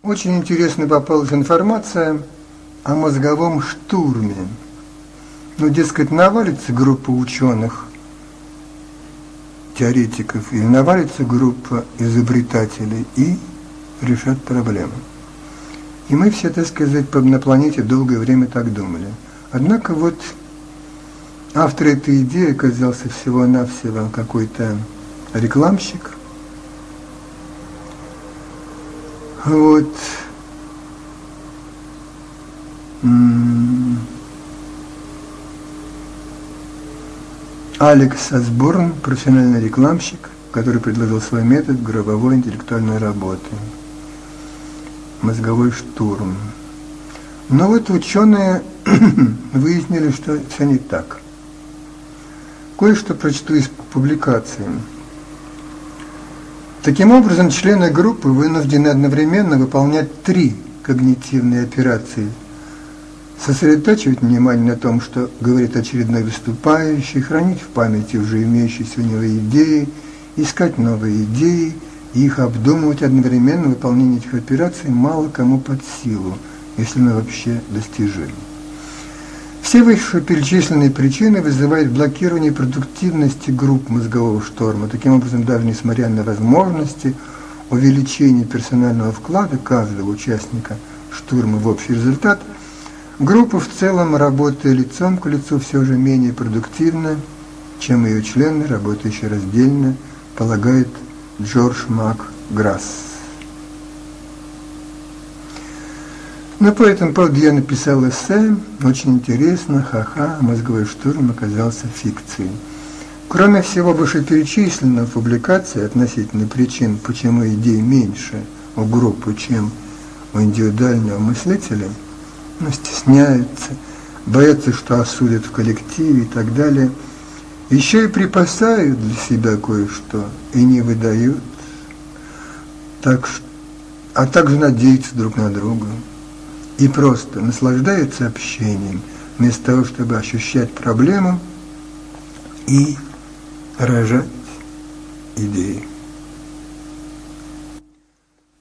Очень интересно попалась информация о мозговом штурме. Дескать, навалится группа ученых, теоретиков, или навалится группа изобретателей и решат проблему. И мы все, так сказать, на планете долгое время так думали. Однако вот автор этой идеи оказался всего-навсего какой-то рекламщик. Вот. Алекс Осборн, профессиональный рекламщик, который предложил свой метод групповой интеллектуальной работы. Мозговой штурм. Но вот ученые выяснили, что все не так. Кое-что прочту из публикации. Таким образом, члены группы вынуждены одновременно выполнять 3 когнитивные операции. Сосредотачивать внимание на том, что говорит очередной выступающий, хранить в памяти уже имеющиеся у него идеи, искать новые идеи и их обдумывать одновременно. Выполнение этих операций мало кому под силу, если оно вообще достижимо. Все вышеперечисленные причины вызывают блокирование продуктивности групп мозгового шторма. Таким образом, даже несмотря на возможности увеличения персонального вклада каждого участника штурма в общий результат, группа в целом, работая лицом к лицу, все же менее продуктивна, чем ее члены, работающие раздельно, полагает Джордж МакГрасс. Но по этому поводу я написал эссе, очень интересно, ха-ха, мозговой штурм оказался фикцией. Кроме всего вышеперечисленного в публикации относительно причин, почему идей меньше у группы, чем у индивидуального мыслителя, стесняются, боятся, что осудят в коллективе и так далее, еще и припасают для себя кое-что и не выдают, а также надеются друг на друга и просто наслаждаются общением, вместо того, чтобы ощущать проблему и рожать идеи.